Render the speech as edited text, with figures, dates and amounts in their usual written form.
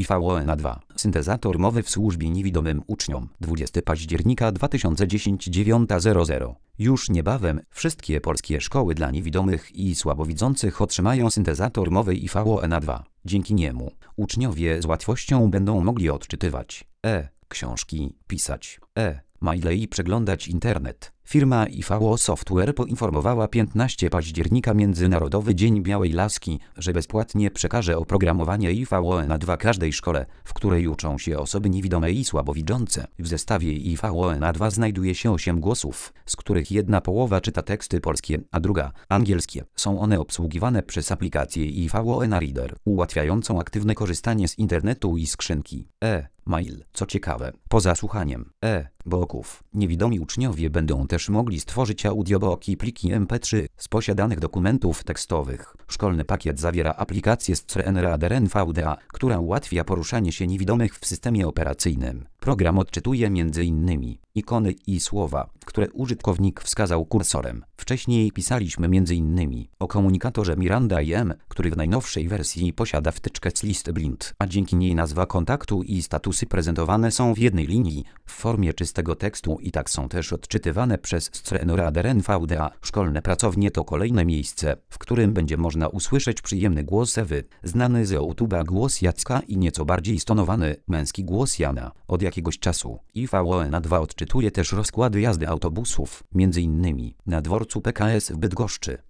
IVONA2. Syntezator mowy w służbie niewidomym uczniom. 20 października 2010 9:00. Już niebawem wszystkie polskie szkoły dla niewidomych i słabowidzących otrzymają syntezator mowy IVONA2. Dzięki niemu uczniowie z łatwością będą mogli odczytywać książki, pisać maile i przeglądać internet. Firma IVO Software poinformowała 15 października Międzynarodowy Dzień Białej Laski, że bezpłatnie przekaże oprogramowanie IVONA2 każdej szkole, w której uczą się osoby niewidome i słabowidzące. W zestawie IVONA2 znajduje się 8 głosów, z których jedna połowa czyta teksty polskie, a druga angielskie. Są one obsługiwane przez aplikację IVONA Reader, ułatwiającą aktywne korzystanie z internetu i skrzynki mail. Co ciekawe, poza słuchaniem booków, niewidomi uczniowie będą też mogli stworzyć audiobooki i pliki MP3 z posiadanych dokumentów tekstowych. Szkolny pakiet zawiera aplikację Screen Reader NVDA, która ułatwia poruszanie się niewidomych w systemie operacyjnym. Program odczytuje m.in. ikony i słowa, które użytkownik wskazał kursorem. Wcześniej pisaliśmy m.in. o komunikatorze Miranda IM, który w najnowszej wersji posiada wtyczkę z listy blind, a dzięki niej nazwa kontaktu i statusy prezentowane są w jednej linii, w formie czystego tekstu i tak są też odczytywane przez Screen Reader NVDA. Szkolne pracownie to kolejne miejsce, w którym będzie można usłyszeć przyjemny głos Ewy, znany z YouTube'a głos Jacka i nieco bardziej stonowany, męski głos Jana. Od jakiegoś czasu IVONA2 odczytuje też rozkłady jazdy autobusów, m.in. na dworcu PKS w Bydgoszczy.